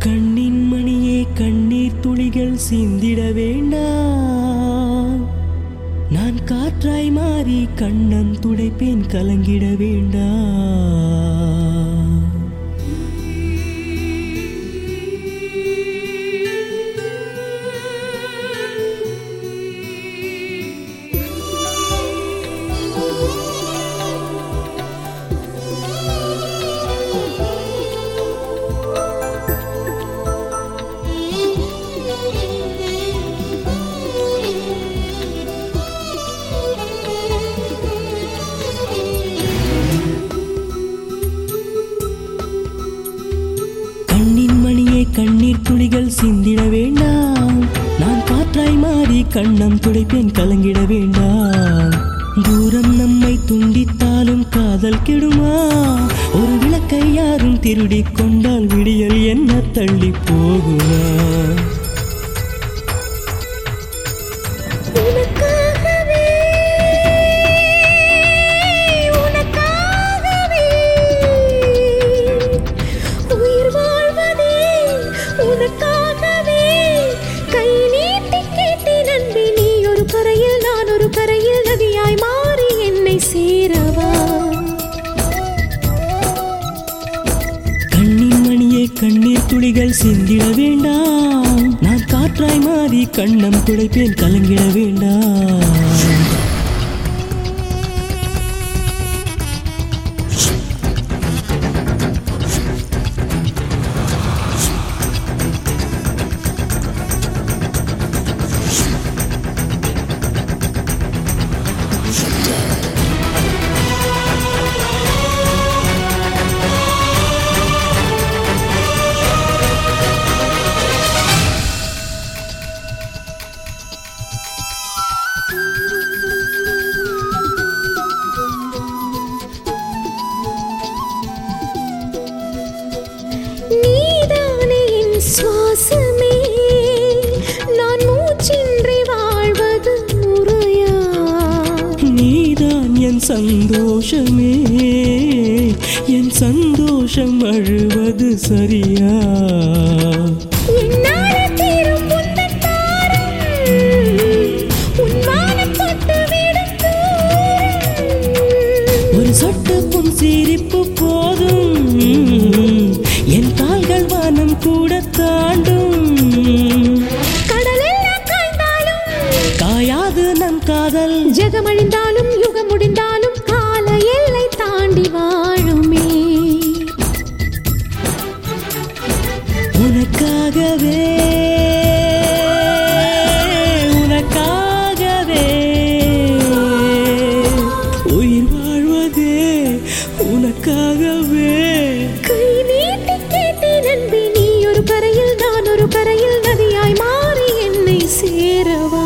கண்ணின் மணியே கண்ணீர் துளிகள் சிந்திட வேண்டாம். நான் காற்றாய் மாறி கண்ணம் துடைப்பேன் கலங்கிட வேண்டாம். கண்ணீர் துளிகள் சிந்திட வேண்டாம். நான் காற்றாய் மாறி கண்ணம் துடைப்பேன் கலங்கிட வேண்டாம். தூரம் நம்மை துண்டித்தாலும் காதல் கெடுமா? ஒரு விளக்கை யாரும் திருடிக் கொண்டால் விடியல் என்ன தள்ளி போகுமா? கண்ணீர் துளிகள் சிந்திட வேண்டாம். நான் காற்றாய் மாறி கண்ணம் துடைப்பேன் கலங்கிட வேண்டாம். சுவாசமே நான் மூச்சின்றி வாழ்வது முறையா? நீதான் என் சந்தோஷமே, என் சந்தோஷம் அழுவது சரியா? ஒரு சொட்டு புன் சிரிப்பு போதும், என் கால்கள் வானம் கூட தாண்டும். கடலெல்லாம் காய்ந்தாலும் காயாது நம் காதல். ஜெகமழிந்தாலும் யுகம் முடிந்தாலும் கால எல்லை தாண்டி வாழுமே. உனக்காகவே உனக்காகவே உயிர் வாழ்வதே உனக்காகவே. கை நீட்டி கேட்டேன் அன்பே, நீ ஒரு கரையில் நான் ஒரு கரையில் நதியாய் மாறி என்னை சேரவா?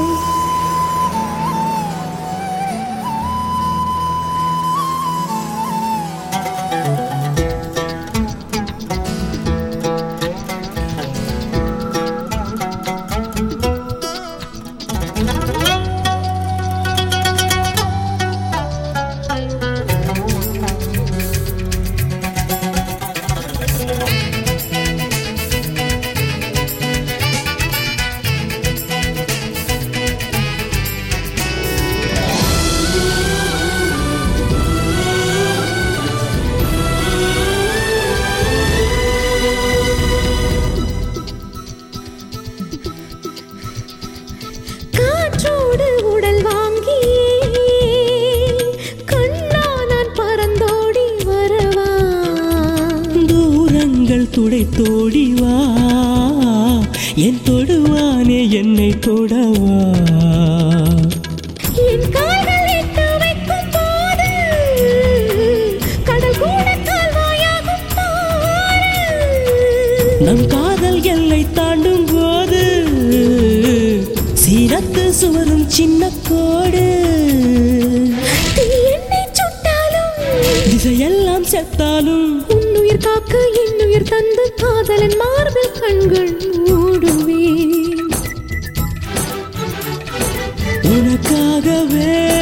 துடைத்தோடி வா, என் தொடுவானே என்னை தொடவா? என் கால்கள் எட்டு வைக்கும் போது கடல் கூட கால்வாயாகும் பாரு. நம் காதல் எல்லை தாண்டும் போது சீரத்து சுவரும் சின்ன கோடு. என்னை சுட்டாலும் திசையெல்லாம் செத்தாலும் உன்னுயிர் காக்க என்னுயிர் தந்து காதலன் மார்பில் கண்கள் மூடுவேன். உனக்காகவே